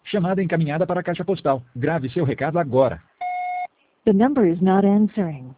Chamada encaminhada para a caixa postal. Grave seu recado agora. The number is not answering.